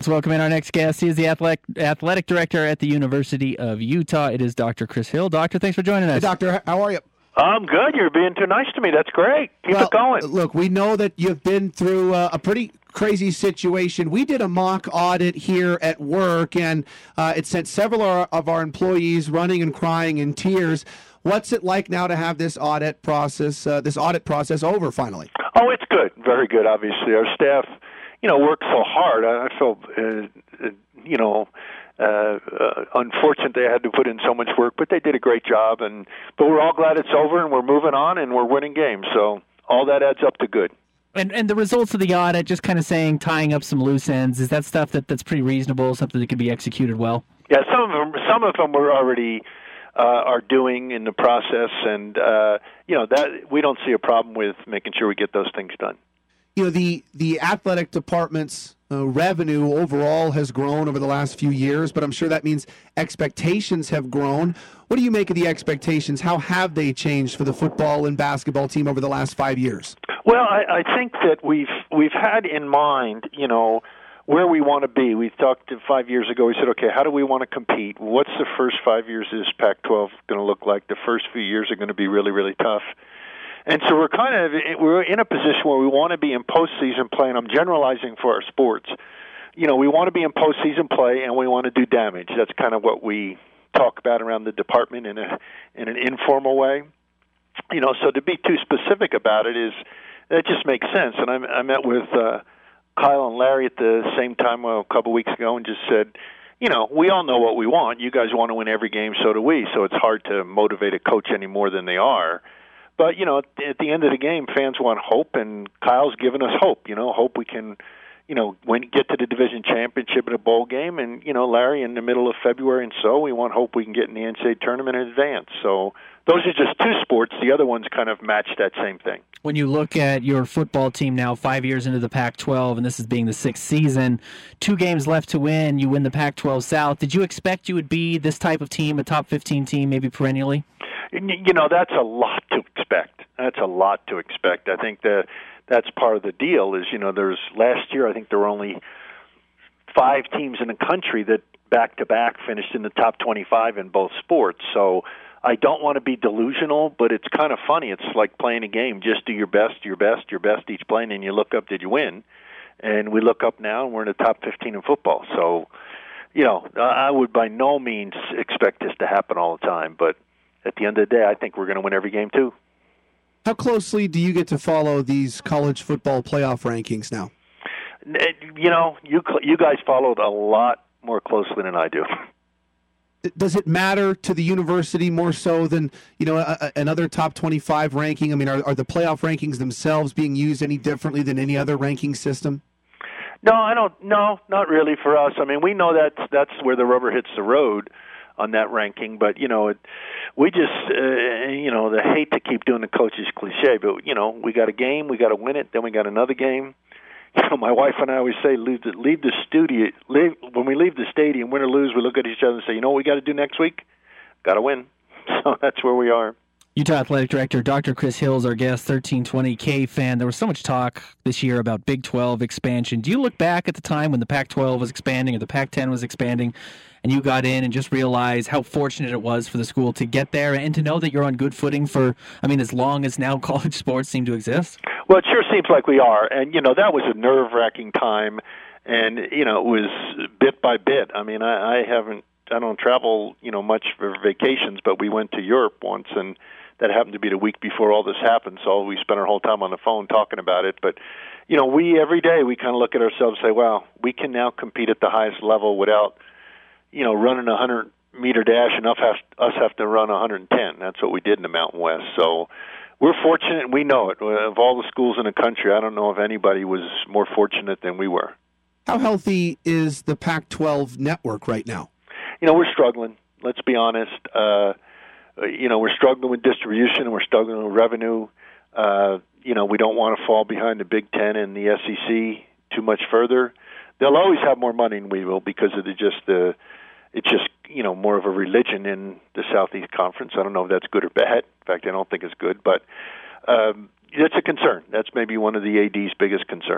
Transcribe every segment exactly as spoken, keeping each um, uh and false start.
welcome in our next guest. He is the athletic, athletic director at the University of Utah. It is Doctor Chris Hill. Doctor, thanks for joining us. Hey, Doctor, how are you? I'm good. You're being too nice to me. That's great. Keep well, it going. Look, we know that you've been through uh, a pretty crazy situation. We did a mock audit here at work, and uh, it sent several of our employees running and crying in tears. What's it like now to have this audit process, uh, this audit process over finally? Oh, it's good. Very good, obviously. Our staff, you know, worked so hard. I, I felt, uh, uh, you know, Uh, uh, unfortunate they had to put in so much work, but they did a great job. And but we're all glad it's over, and we're moving on, and we're winning games. So all that adds up to good. And and the results of the audit, just kind of saying, tying up some loose ends, is that stuff that, that's pretty reasonable, something that can be executed well? Yeah, some of them, some of them we're already uh, are doing in the process, and uh, you know that we don't see a problem with making sure we get those things done. You know, the the athletic department's uh, revenue overall has grown over the last few years, but I'm sure that means expectations have grown. What do you make of the expectations? How have they changed for the football and basketball team over the last five years? Well, I, I think that we've we've had in mind, you know, where we want to be. We talked five years ago. We said, okay, how do we want to compete? What's the first five years of this Pac twelve going to look like? The first few years are going to be really, really tough. And so we're kind of we're in a position where we want to be in postseason play, and I'm generalizing for our sports. You know, we want to be in postseason play, and we want to do damage. That's kind of what we talk about around the department in a in an informal way. You know, so to be too specific about it is that just makes sense. And I, I met with uh, Kyle and Larry at the same time well, a couple weeks ago, and just said, you know, we all know what we want. You guys want to win every game, so do we. So it's hard to motivate a coach any more than they are. But, you know, at the end of the game, fans want hope, and Kyle's given us hope, you know, hope we can, you know, win, get to the division championship in a bowl game. And, you know, Larry, in the middle of February and so, we want hope we can get in the N C double A tournament in advance. So those are just two sports. The other ones kind of match that same thing. When you look at your football team now, five years into the Pac twelve, and this is being the sixth season, two games left to win, you win the Pac twelve South. Did you expect you would be this type of team, a top fifteen team, maybe perennially? You know, that's a lot to expect. That's a lot to expect. I think that that's part of the deal is, you know, there's last year I think there were only five teams in the country that back-to-back finished in the top twenty-five in both sports. So I don't want to be delusional, but it's kind of funny. It's like playing a game. Just do your best, your best, your best each play, and you look up, did you win? And we look up now, and we're in the top fifteen in football. So, you know, I would by no means expect this to happen all the time, but at the end of the day, I think we're going to win every game, too. How closely do you get to follow these college football playoff rankings now? You know, you you guys followed a lot more closely than I do. Does it matter to the university more so than, you know, a, a, another top twenty-five ranking? I mean, are, are the playoff rankings themselves being used any differently than any other ranking system? No, I don't. No, not really for us. I mean, we know that's that's where the rubber hits the road on that ranking, but you know, it, we just uh, you know, the hate to keep doing the coach's cliche, but you know, we got a game, we got to win it, then we got another game. You know, my wife and I always say, leave the leave the studio. Leave, when we leave the stadium, win or lose, we look at each other and say, you know what we got to do next week? Got to win. So that's where we are. Utah Athletic Director Doctor Chris Hill is our guest, thirteen twenty K fan. There was so much talk this year about Big twelve expansion. Do you look back at the time when the Pac twelve was expanding or the Pac ten was expanding, and you got in and just realize how fortunate it was for the school to get there and to know that you're on good footing for, I mean, as long as now college sports seem to exist? Well, it sure seems like we are. And, you know, that was a nerve-wracking time. And, you know, it was bit by bit. I mean, I, I haven't, I don't travel, you know, much for vacations, but we went to Europe once, and that happened to be the week before all this happened. So we spent our whole time on the phone talking about it. But, you know, we, every day, we kind of look at ourselves and say, wow, we can now compete at the highest level without, you know, running a hundred-meter dash, and us have to run one hundred ten. That's what we did in the Mountain West. So we're fortunate, and we know it. Of all the schools in the country, I don't know if anybody was more fortunate than we were. How healthy is the Pac twelve network right now? You know, we're struggling. Let's be honest. Uh, you know, we're struggling with distribution, and we're struggling with revenue. Uh, you know, we don't want to fall behind the Big Ten and the S E C too much further. They'll always have more money than we will because of the just the it's just, you know, more of a religion in the Southeast Conference. I don't know if that's good or bad. In fact, I don't think it's good, but um, it's a concern. That's maybe one of the A D's biggest concerns.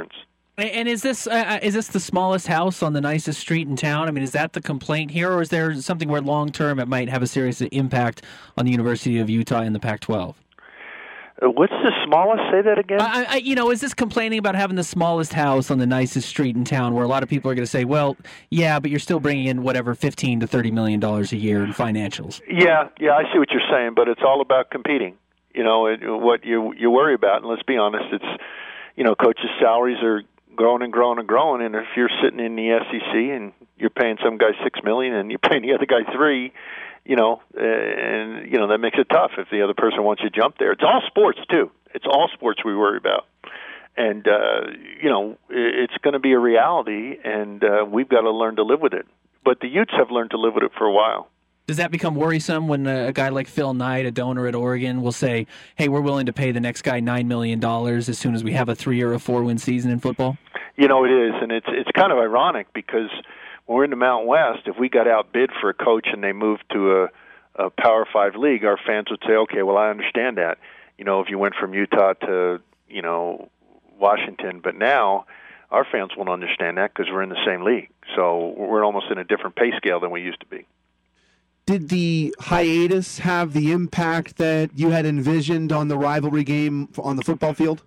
And is this uh, is this the smallest house on the nicest street in town? I mean, is that the complaint here, or is there something where long term it might have a serious impact on the University of Utah and the Pac twelve? Uh, what's the smallest? Say that again. I, I, you know, is this complaining about having the smallest house on the nicest street in town, where a lot of people are going to say, "Well, yeah, but you're still bringing in whatever fifteen to thirty million dollars a year in financials." Yeah, yeah, I see what you're saying, but it's all about competing. You know, it, what you you worry about, and let's be honest, it's you know, coaches' salaries are growing and growing and growing, and if you're sitting in the S E C and you're paying some guy six million and you're paying the other guy three, you know, and you know that makes it tough if the other person wants you to jump there. It's all sports too. It's all sports we worry about, and uh, you know it's going to be a reality, and uh, we've got to learn to live with it. But the Utes have learned to live with it for a while. Does that become worrisome when a guy like Phil Knight, a donor at Oregon, will say, hey, we're willing to pay the next guy nine million dollars as soon as we have a three- or a four-win season in football? You know, it is, and it's it's kind of ironic because when we're in the Mountain West, if we got outbid for a coach and they moved to a, a Power Five league, our fans would say, okay, well, I understand that. You know, if you went from Utah to, you know, Washington, but now our fans won't understand that because we're in the same league. So we're almost in a different pay scale than we used to be. Did the hiatus have the impact that you had envisioned on the rivalry game on the football field?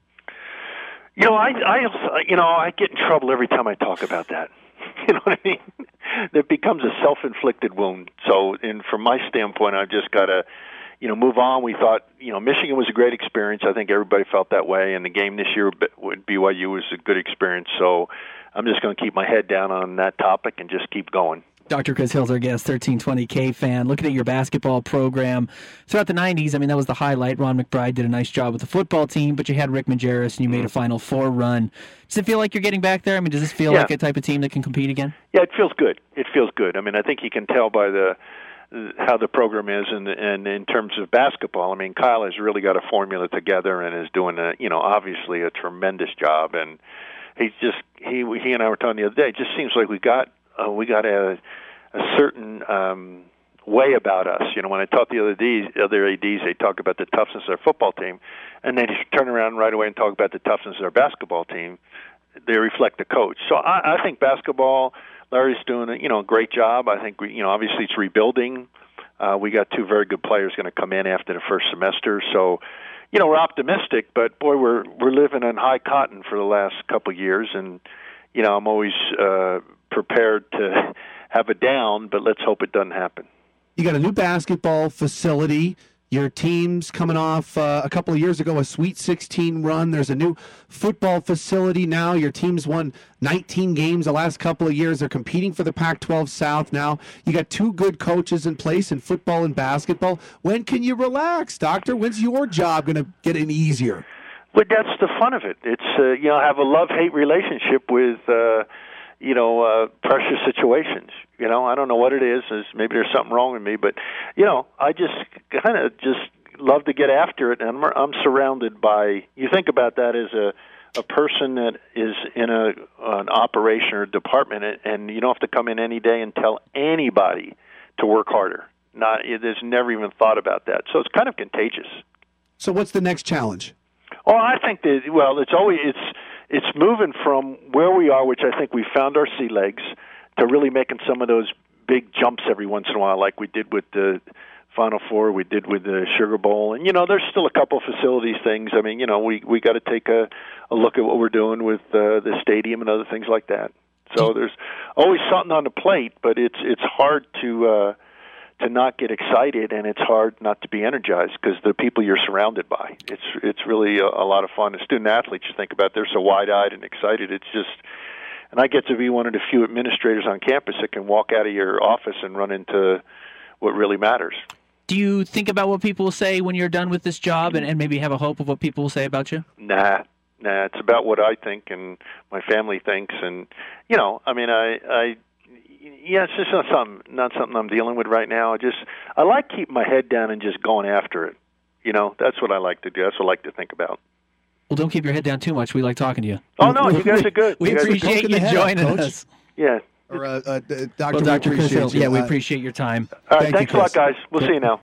You know, I, I, you know, I get in trouble every time I talk about that. You know what I mean? It becomes a self-inflicted wound. So, in from my standpoint, I've just got to, you know, move on. We thought, you know, Michigan was a great experience. I think everybody felt that way, and the game this year with B Y U was a good experience. So, I'm just going to keep my head down on that topic and just keep going. Doctor Chris Hill's our guest, thirteen twenty K fan. Looking at your basketball program throughout the nineties, I mean, that was the highlight. Ron McBride did a nice job with the football team, but you had Rick Majerus and you made a Final Four run. Does it feel like you're getting back there? I mean, does this feel yeah. like a type of team that can compete again? Yeah, it feels good. It feels good. I mean, I think you can tell by the how the program is, and and in terms of basketball, I mean, Kyle has really got a formula together and is doing a, you know, obviously a tremendous job. And he's just he he and I were talking the other day. It just seems like we got uh, we got a a certain um, way about us. You know, when I talk to the other Ds, other A Ds, they talk about the toughness of their football team, and then you turn around right away and talk about the toughness of their basketball team. They reflect the coach. So I, I think basketball, Larry's doing a, you know, a great job. I think we, you know, obviously it's rebuilding. Uh, we got two very good players going to come in after the first semester. So, you know, we're optimistic, but boy, we're we're living in high cotton for the last couple of years, and you know, I'm always uh, prepared to have a down, but let's hope it doesn't happen. You got a new basketball facility. Your team's coming off uh, a couple of years ago a Sweet sixteen run. There's a new football facility now. Your team's won nineteen games the last couple of years. They're competing for the Pac twelve South now. You got two good coaches in place in football and basketball. When can you relax, Doctor? When's your job going to get any easier? But that's the fun of it. It's, uh, you know, I have a love-hate relationship with, uh, you know, uh, pressure situations. You know, I don't know what it is. Is maybe there's something wrong with me, but you know, I just kind of just love to get after it, and I'm, I'm surrounded by. You think about that as a a person that is in a an operation or department, and you don't have to come in any day and tell anybody to work harder. Not, there's never even thought about that. So it's kind of contagious. So what's the next challenge? Oh, I think that well, it's always it's it's moving from where we are, which I think we found our sea legs, to really making some of those big jumps every once in a while, like we did with the Final Four, we did with the Sugar Bowl. And, you know, there's still a couple facilities things. I mean, you know, we we got to take a, a look at what we're doing with uh, the stadium and other things like that. So there's always something on the plate, but it's it's hard to uh, to not get excited, and it's hard not to be energized because the people you're surrounded by. It's it's really a, a lot of fun. As student athletes, you think about, they're so wide-eyed and excited. It's just... And I get to be one of the few administrators on campus that can walk out of your office and run into what really matters. Do you think about what people will say when you're done with this job and, and maybe have a hope of what people will say about you? Nah, nah. It's about what I think and my family thinks. And, you know, I mean, I, I yeah, it's just not something, not something I'm dealing with right now. I just, I like keeping my head down and just going after it. You know, that's what I like to do. That's what I like to think about. Well, don't keep your head down too much. We like talking to you. Oh, no, you guys are good. We you appreciate you joining up, us. Yeah. Or, uh, uh, Doctor Well, Doctor Chris Hill, you. yeah, we Uh, appreciate your time. All right, Thank thanks you, a lot, Chris. guys. We'll see you now.